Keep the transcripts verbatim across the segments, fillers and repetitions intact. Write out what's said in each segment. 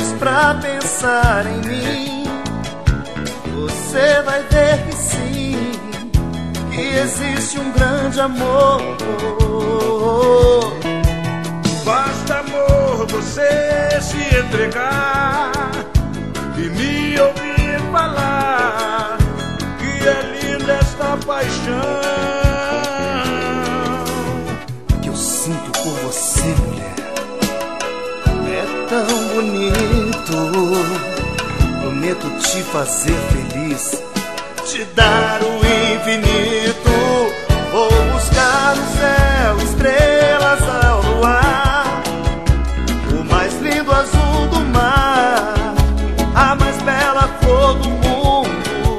olhos pra pensar em mim, você vai ver que sim, que existe um grande amor. Basta, amor, você se entregar e me ouvir falar que é linda esta paixão que eu sinto por você, mulher. É tão bonito. Prometo te fazer feliz, te dar o infinito. Vou buscar no céu estrelas ao luar, o mais lindo azul do mar, a mais bela flor do mundo.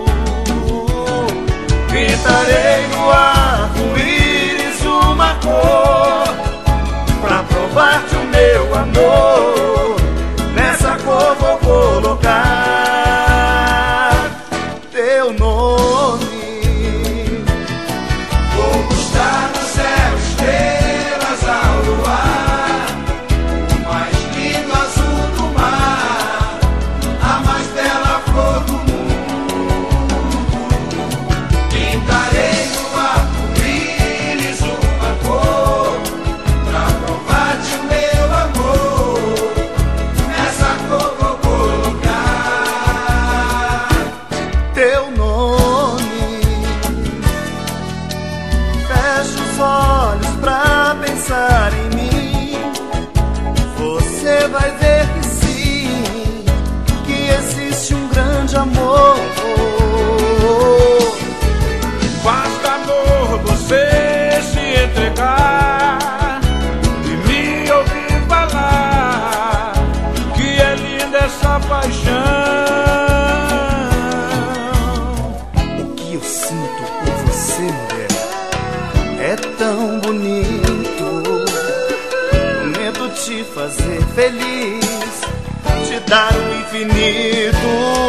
Pintarei no arco-íris uma cor pra provar-te o meu amor. Nessa cor vou colocar teu nome. Vou buscar no céu estrelas ao luar, o mais lindo azul do mar, a mais bela flor do mundo. Pintarei no arco-íris uma cor pra provar-te o meu amor. Nessa cor vou colocar Teu nome. Fecha os olhos pra pensar em mim, você vai ver que sim, que existe um grande amor. Basta, amor, você se entregar e me ouvir falar que é linda essa paixão. O que eu sinto por você, mulher, é tão bonito. Prometo te fazer feliz, te dar o infinito.